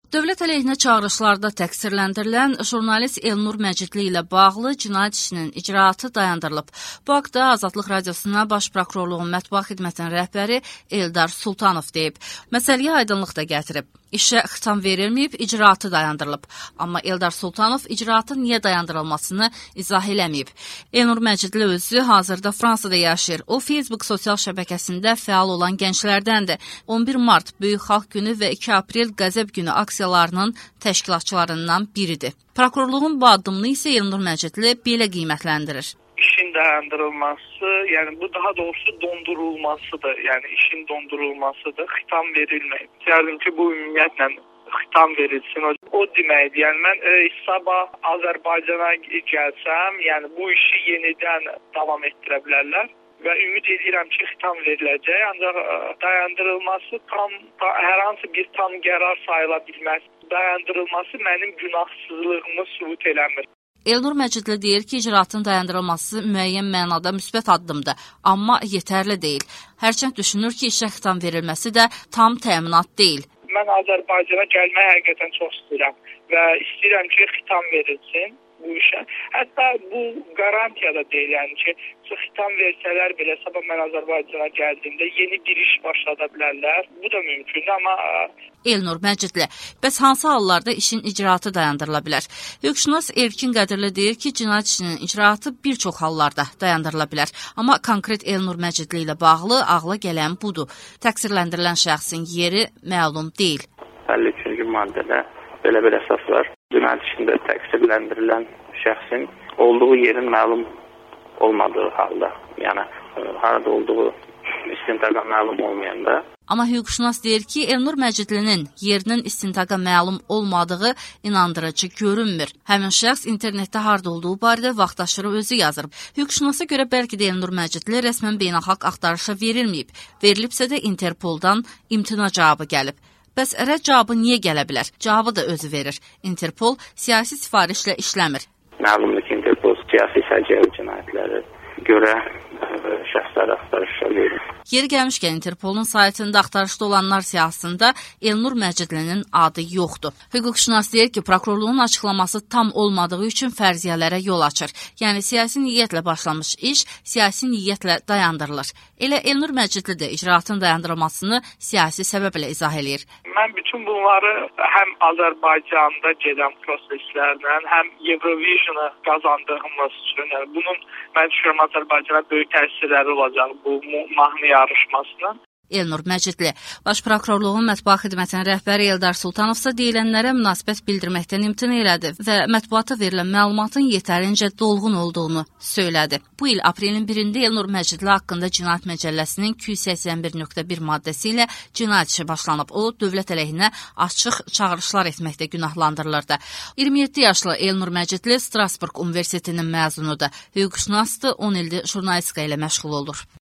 Dövlət əleyhinə çağırışlarda təqsirləndirilən jurnalist Elnur Məcidli ilə bağlı cinayət işinin icraatı dayandırılıb. Bu haqda Azadlıq Radiosuna Baş Prokurorluğun mətbuat xidmətinin rəhbəri Eldar Sultanov deyib. Məsələyə aydınlıq da gətirib. İşə xitam verilməyib, icraatı dayandırılıb. Amma Eldar Sultanov icraatın niyə dayandırılmasını izah eləməyib. Elnur Məcidli özü hazırda Fransada yaşayır. O, Facebook sosial şəbəkəsində fəal olan gənclərdəndir. 11 mart Böyük Xalq Günü və 2 aprel Qəzəb Günü aksiyalarının təşkilatçılarından biridir. Prokurorluğun bu addımını isə Elnur Məcidli belə qiymətləndirir. İşin dayandırılması, yani bu daha doğrusu dondurulmasıdır. Yani işin dondurulmasıdır. Xitam verilməyib. İstərdim ki, bu ümumiyyətlə xitam verilsin. O deməkdir. Yəni mən sabah Azərbaycana gəlsəm, yəni bu işi yenidən davam etdirə bilərlər və ümid edirəm ki, xitam veriləcək. Ancaq dayandırılması hər hansı bir tam qərar sayıla bilməz. Dayandırılması mənim günahsızlığımı sübut eləmir. Elnur Məcidli deyir ki, icraatın dayandırılması müəyyən mənada müsbət addımdır, amma yetərli deyil. Hərçənd düşünür ki, işə xitam verilməsi də tam təminat deyil. Mən Azərbaycana gəlməyi həqiqətən çox istəyirəm və istəyirəm ki, xitam verilsin bu işə. Hətta bu garantiya da deyil, yəni ki, xitam versələr belə sabah mən Azərbaycana gəldiyimdə yeni bir iş başlada bilərlər. Bu da mümkündür, amma... Elnur Məcidli, bəs hansı hallarda işin icraatı dayandırıla bilər? Hüquqşünas Erkin Qədirli deyir ki, cinayət işinin icraatı bir çox hallarda dayandırıla bilər. Amma konkret Elnur Məcidli ilə bağlı ağla gələn budur. Təqsirləndirilən şəxsin yeri məlum deyil. 53-cü maddədə belə əsas var. Cinayət işində təqsirləndirilən şəxsin olduğu yerin məlum olmadığı halda, yəni harada olduğu istintaqa məlum olmayanda. Amma hüquqşünas deyir ki, Elnur Məcidlinin yerinin istintaqa məlum olmadığı inandırıcı görünmür. Həmin şəxs internetdə harda olduğu barədə vaxtaşırı özü yazır. Hüquqşünasa görə bəlkə də Elnur Məcidli rəsmən beynəlxalq axtarışa verilməyib. Verilibsə də Interpoldan imtina cavabı gəlib. Bəs rədd cavabı niyə gələ bilər? Cavabı da özü verir. Interpol siyasi sifarişlə işləmir. Məlumdur ki, Interpol siyasi səcəyə cinayətləri görə şəxslər axtarışa verir. Yeri gəlmişkən Interpolun saytında axtarışda olanlar siyahısında Elnur Məcidlinin adı yoxdur. Hüquqşünas deyir ki, prokurorluğun açıqlaması tam olmadığı üçün fərziyyələrə yol açır. Yəni siyasi niyyətlə başlamış iş siyasi niyyətlə dayandırılır. Elə Elnur Məcidli də icraatın dayandırılmasını siyasi səbəblə izah eləyir. Mən bütün bunları həm Azərbaycanda gedən proseslərlə, həm Eurovision'ı qazandığımız üçün, yəni bunun mən düşünürəm Azərbaycana böyük təsirləri olacaq bu mahnı yarışmasının. Elnur Məcidli, Baş Prokurorluğun mətbuat xidmətinin rəhbəri Eldar Sultanov isə deyilənlərə münasibət bildirməkdən imtina elədi və mətbuata verilən məlumatın yetərincə dolğun olduğunu söylədi. Bu il aprelin 1-də Elnur Məcidli haqqında Cinayət Məcəlləsinin 281.1 maddəsi ilə cinayət işi başlanıb. O, dövlət əleyhinə açıq çağırışlar etməkdə günahlandırılırdı. 27 yaşlı Elnur Məcidli Strasburq Universitetinin məzunudur. Hüquqşünasdır, 10 ildir jurnalistika ilə məşğul olur.